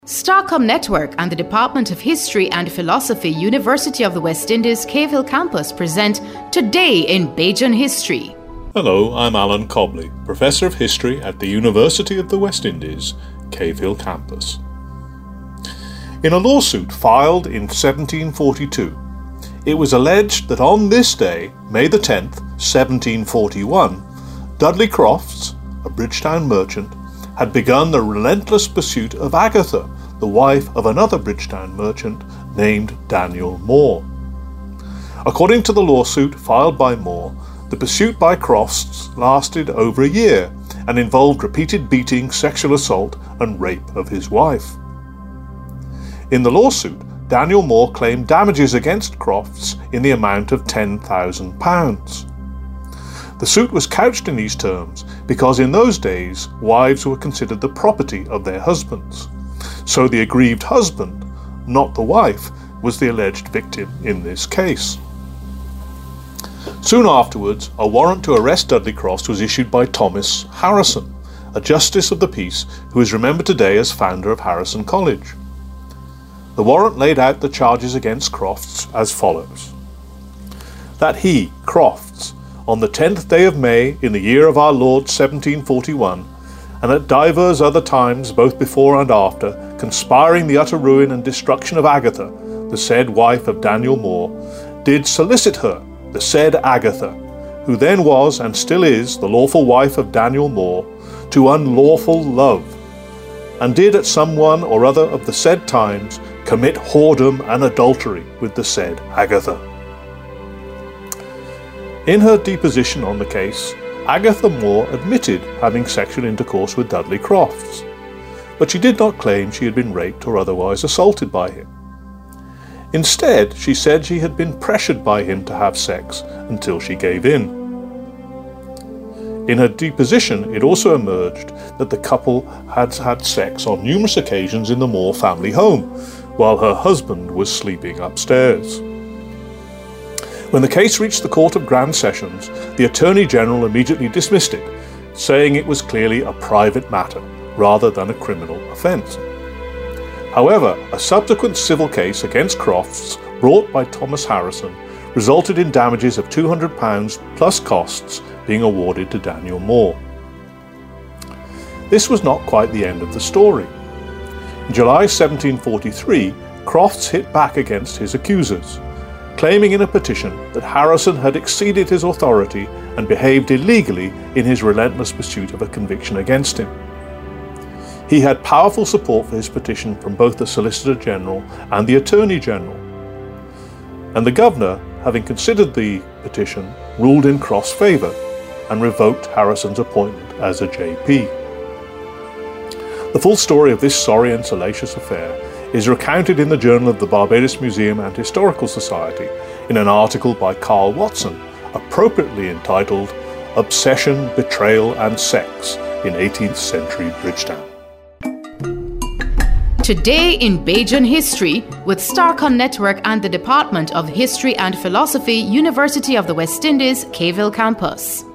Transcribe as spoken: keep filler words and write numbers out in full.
Starcom Network and the Department of History and Philosophy, University of the West Indies, Cave Hill Campus present Today in Bajan History. Hello, I'm Alan Cobley, Professor of History at the University of the West Indies, Cave Hill Campus. In a lawsuit filed in seventeen forty-two, it was alleged that on this day, May the tenth, seventeen forty-one, Dudley Crofts, a Bridgetown merchant, had begun the relentless pursuit of Agatha, the wife of another Bridgetown merchant named Daniel Moore. According to the lawsuit filed by Moore, the pursuit by Crofts lasted over a year and involved repeated beating, sexual assault, and rape of his wife. In the lawsuit, Daniel Moore claimed damages against Crofts in the amount of ten thousand pounds. The suit was couched in these terms because in those days wives were considered the property of their husbands. So the aggrieved husband, not the wife, was the alleged victim in this case. Soon afterwards, a warrant to arrest Dudley Crofts was issued by Thomas Harrison, a justice of the peace who is remembered today as founder of Harrison College. The warrant laid out the charges against Crofts as follows: that he, Crofts, on the tenth day of May, in the year of our Lord seventeen forty-one, and at divers other times both before and after, conspiring the utter ruin and destruction of Agatha, the said wife of Daniel Moore, did solicit her, the said Agatha, who then was and still is the lawful wife of Daniel Moore, to unlawful love, and did at some one or other of the said times commit whoredom and adultery with the said Agatha. In her deposition on the case, Agatha Moore admitted having sexual intercourse with Dudley Crofts, but she did not claim she had been raped or otherwise assaulted by him. Instead, she said she had been pressured by him to have sex until she gave in. In her deposition, it also emerged that the couple had had sex on numerous occasions in the Moore family home, while her husband was sleeping upstairs. When the case reached the Court of Grand Sessions, the Attorney General immediately dismissed it, saying it was clearly a private matter rather than a criminal offence. However, a subsequent civil case against Crofts, brought by Thomas Harrison, resulted in damages of two hundred pounds plus costs being awarded to Daniel Moore. This was not quite the end of the story. In July seventeen forty-three, Crofts hit back against his accusers, claiming in a petition that Harrison had exceeded his authority and behaved illegally in his relentless pursuit of a conviction against him. He had powerful support for his petition from both the Solicitor General and the Attorney General, and the Governor, having considered the petition, ruled in Crofts' favour and revoked Harrison's appointment as a J P. The full story of this sorry and salacious affair is recounted in the Journal of the Barbados Museum and Historical Society in an article by Carl Watson, appropriately entitled Obsession, Betrayal and Sex in eighteenth century Bridgetown. Today in Bajan History with Starcom Network and the Department of History and Philosophy, University of the West Indies, Cave Hill Campus.